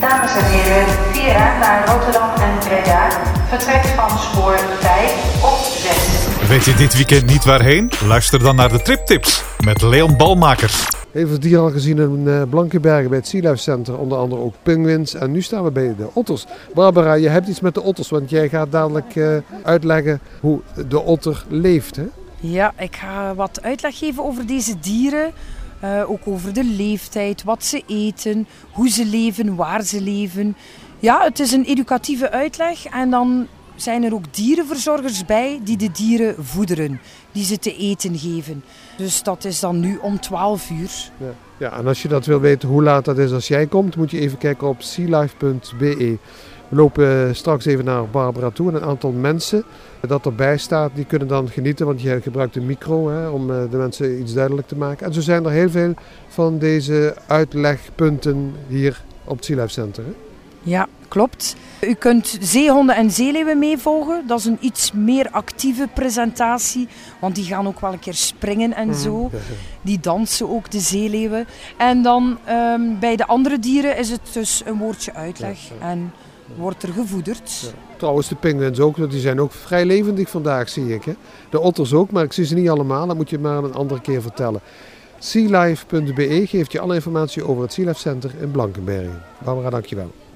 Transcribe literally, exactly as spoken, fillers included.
Dames en heren, Vera naar Rotterdam en Breda vertrekt van spoor vijf of zes. Weet je dit weekend niet waarheen? Luister dan naar de triptips met Leon Balmakers. Even dieren al gezien in uh, Blankenbergen bij het Sea Life Center, onder andere ook pinguïns. En nu staan we bij de otters. Barbara, je hebt iets met de otters, want jij gaat dadelijk uh, uitleggen hoe de otter leeft, hè? Ja, ik ga wat uitleg geven over deze dieren. Uh, ook over de leeftijd, wat ze eten, hoe ze leven, waar ze leven. Ja, het is een educatieve uitleg en dan zijn er ook dierenverzorgers bij die de dieren voederen, die ze te eten geven. Dus dat is dan nu om twaalf uur. Ja, ja, en als je dat wil weten hoe laat dat is als jij komt, moet je even kijken op sealife punt b e. We lopen straks even naar Barbara toe en een aantal mensen dat erbij staat, die kunnen dan genieten, want je gebruikt een micro hè, om de mensen iets duidelijk te maken. En zo zijn er heel veel van deze uitlegpunten hier op het Sea Life Center. Hè? Ja, klopt. U kunt zeehonden en zeeleeuwen meevolgen. Dat is een iets meer actieve presentatie, want die gaan ook wel een keer springen en zo. Die dansen ook, de zeeleeuwen. En dan um, bij de andere dieren is het dus een woordje uitleg en wordt er gevoederd. Ja. Trouwens, de pinguïns ook, die zijn ook vrij levendig vandaag, zie ik. Hè? De otters ook, maar ik zie ze niet allemaal. Dat moet je maar een andere keer vertellen. sealife punt b e geeft je alle informatie over het Sea Life Center in Blankenbergen. Barbara, dankjewel.